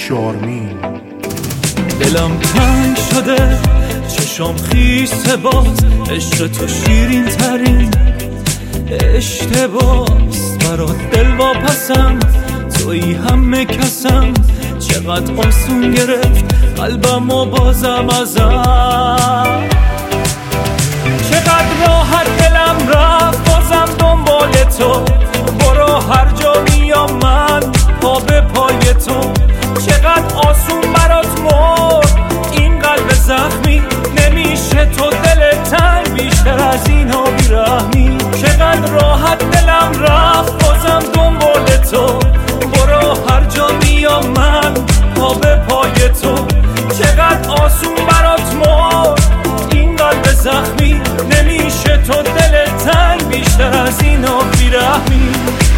شارمین. دلم تنگ شده چشم خیسه باز، عشق تو شیرین ترین اشتباس. برات دل واپسم توی همه کسم، چقدر آسون گرفت قلبم و بازم ازم. چقدر راحت دلم رفت بازم دنبال تو، برو هر جا میام من پا به پای تو. چقدر آسون برات مرد این قلب زخمی، نمیشه تو دل تنگ بیشتر از اینا بیرحمی. چقدر راحت دلم رفت بازم دنبال تو، برو هر جا میام من پا به پای تو. چقدر آسون برات مرد این قلب زخمی، نمیشه تو دل تنگ بیشتر از اینا بیرحمی.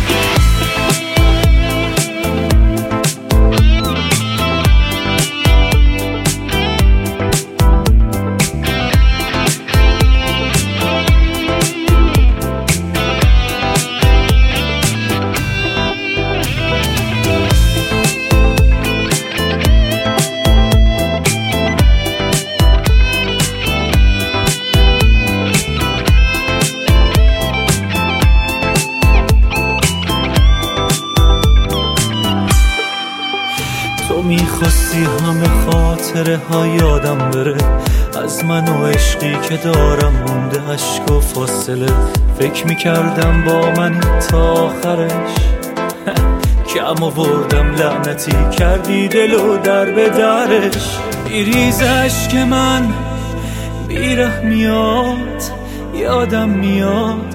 تو میخواستی همه خاطره ها یادم بره، از من و عشقی که دارم مونده عشق و فاصله. فکر میکردم با منی تا آخرش، کم آوردم لعنتی کردی دلو در به درش. بیریز عشق من بیره میاد، یادم میاد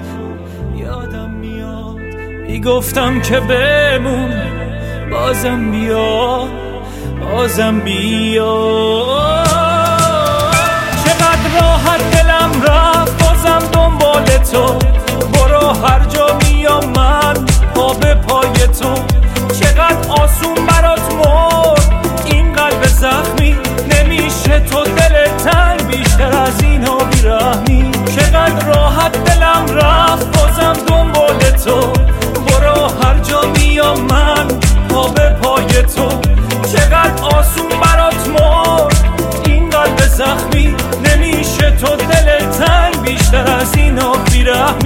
میگفتم که بمون بازم بیا چقدر راحت دلم رفت بازم دنبال تو، برو هر جا میام من پا به پای تو. چقدر آسون برات مرد این قلب زخمی، نمیشه تو دل تنگ بیشتر از اینا بیرحمی. چقدر راحت دلم رفت بازم دنبال تو، برو هر جا میام من پا به پای تو. چقدر آسون برات مرد این قلب زخمی، نمیشه تو دل تنگ بیشتر از اینا بیرحمی.